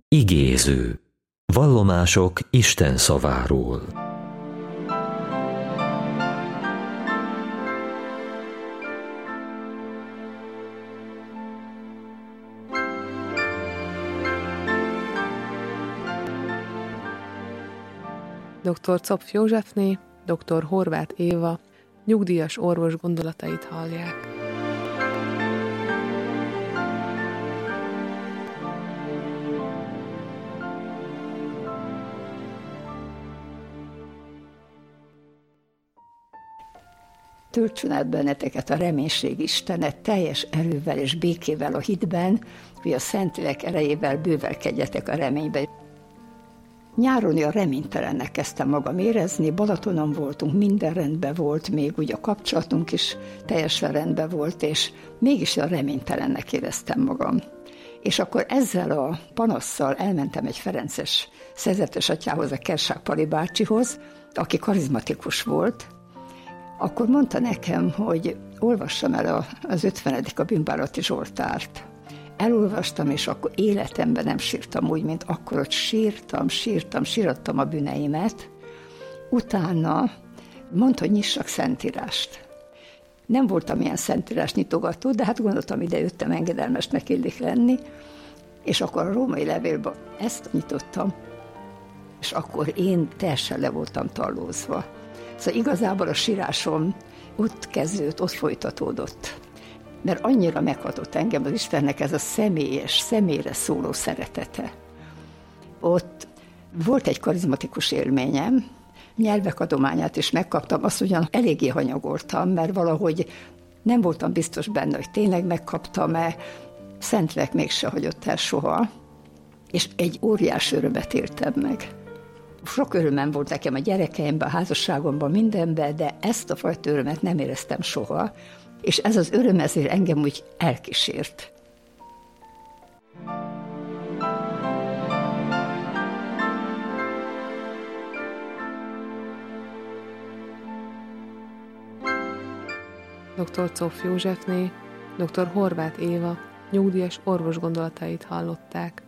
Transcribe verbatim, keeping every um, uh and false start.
Igéző. Vallomások Isten szaváról. doktor Zopf Józsefné, doktor Horváth Éva, nyugdíjas orvos gondolatait hallják. Töltsön át benneteket a reménység Istene teljes erővel és békével a hitben, hogy a Szentlélek erejével bővelkedjetek a reménybe. Nyáron olyan reménytelennek kezdtem magam érezni, Balatonon voltunk, minden rendben volt, még ugye a kapcsolatunk is teljesen rendben volt, és mégis olyan reménytelennek éreztem magam. És akkor ezzel a panasszal elmentem egy ferences szerzetes atyához, a Kersák Pali bácsihoz, aki karizmatikus volt. Akkor mondta nekem, hogy olvassam el az ötvenedik a bűnbánati Zsoltárt. Elolvastam, és akkor életemben nem sírtam úgy, mint akkor, hogy sírtam, sírtam, sírattam a bűneimet. Utána mondta, hogy nyissak szentírást. Nem voltam ilyen szentírás nyitogató, de hát gondoltam, ide jöttem, engedelmesnek illik lenni, és akkor a római levélben ezt nyitottam, és akkor én teljesen le voltam tallózva. Szóval igazából a sírásom ott kezdődött, ott folytatódott. Mert annyira meghatott engem az Istennek ez a személyes, személyre szóló szeretete. Ott volt egy karizmatikus élményem, nyelvek adományát is megkaptam, azt ugyan eléggé hanyagoltam, mert valahogy nem voltam biztos benne, hogy tényleg megkaptam-e, Szentlélek mégse hagyott el soha, és egy óriás örömet éltem meg. Sok örömem volt nekem a gyerekeimben, a házasságomban, mindenben, de ezt a fajta örömet nem éreztem soha, és ez az öröm ezért engem úgy elkísért. doktor Zopf Józsefné, doktor Horváth Éva, nyugdíjas orvos gondolatait hallották.